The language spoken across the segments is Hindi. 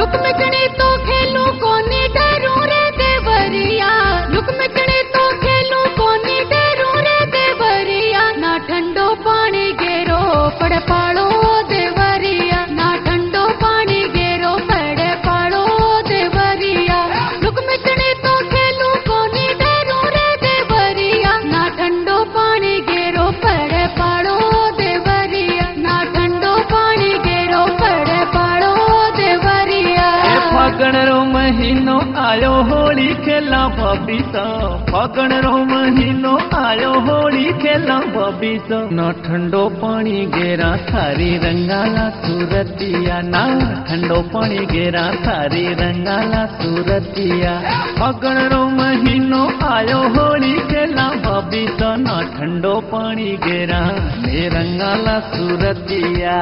लुक मिटने तो खेलू कोनी डरू रे देवरिया, लुक मिटने तो खेलू कोनी डरू रे देवरिया, ना ठंडो पानी गेरो पड़ पाड़ो देवरिया, ना ठंडो पानी गेरो पड़ पाड़ो देवरिया, लुक मिटने तो खेलू कोनी डरू रे देवरिया, ना ठंडो पानी गेरो पड़ पाड़ो देवरिया, ना ठंडो पानी गेरो पड़ पाड़ो देवरिया। फागण रो महीनो आयो होली खेला भाभी सा, फागण रो महीनो आयो होली खेला भाभी सा, ना ठंडो पानी गेरा थारी रंगाला सूरतिया, ना ठंडो पानी गेरा थारी रंगाला सूरतिया, फागण रो महीनो आयो होली खेला भाभी सा, ना ठंडो पानी गेरा ने रंगाला सूरतिया।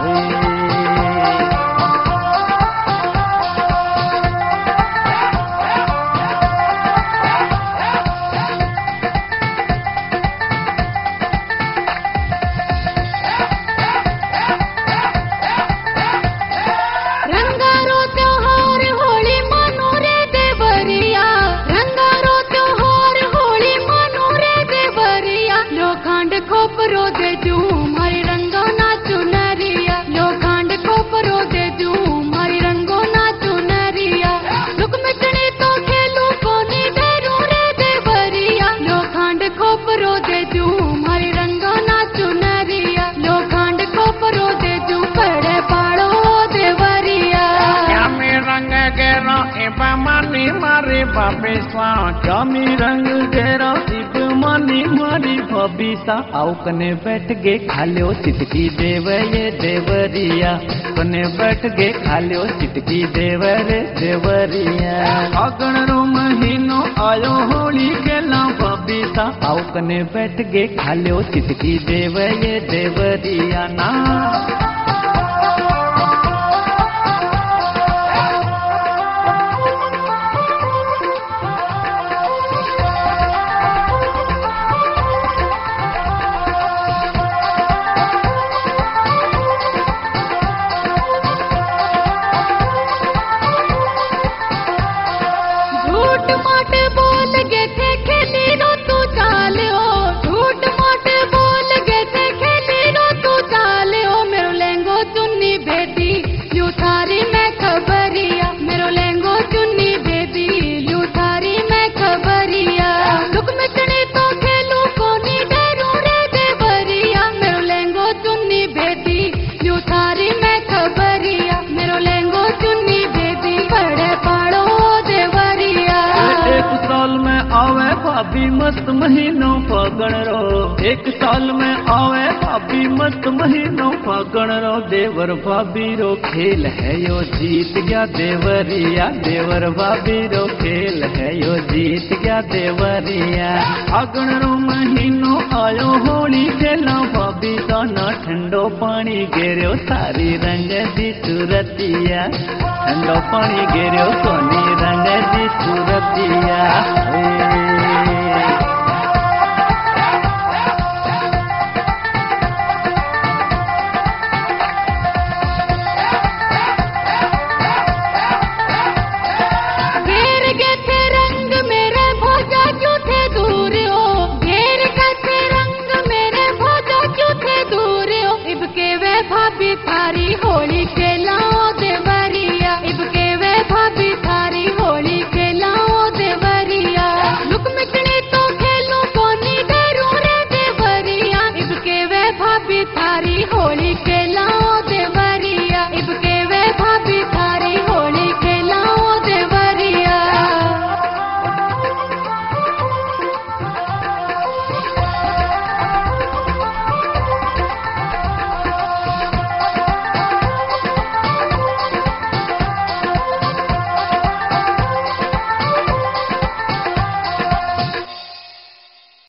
खोपरो दे दू मारी रंगो ना चुनरिया, लो खांड खोपरो दे दू मारी रंगो ना चुनरिया, लुक मिटने तो खेलू कोनी डरू रे देवरिया, लो खांड खोपरो दे दू मारी रंगो ना चुनरिया, लो खांड खोपरो दे दू पड़े पाड़ो देवरिया। जामी रंग गेरो इब मनी मारी भाभी सा, जामी रंग गेरो इब मनी मारी भाभी सा, आओ कने बैठ गे खालियो चिटकी देव ये देवरिया, कने बैठ गे खालियो चिटकी देव रे देवरिया, फागण रो महीनो आयो होली खेला भाभी सा, आओ कने बैठ गे खालियो चिटकी देव ये देवरिया ना। भाभी मस्त महीनो फागण रो, एक साल में आवे भाभी मस्त महीनो फागण रो, देवर भाभी रो खेल है यो जीत गया देवरिया, देवर भाभी रो खेल है यो जीत गया देवरिया, फागण रो महीनो आयो होली खेला भाभी सा, ना ठंडो पानी गेरो सारी रंग दी सूरतिया, ठंडो पानी गेरो सोनी रंग दी सूरतिया। भाभी थारी होली खेलाओ देवरिया, इब के वे भाभी थारी होली खेलाओ देवरिया, लुक मिटने तो खेलो कोनी डरू रे देवरिया, इब के वे भाभी थारी होली खेलाओ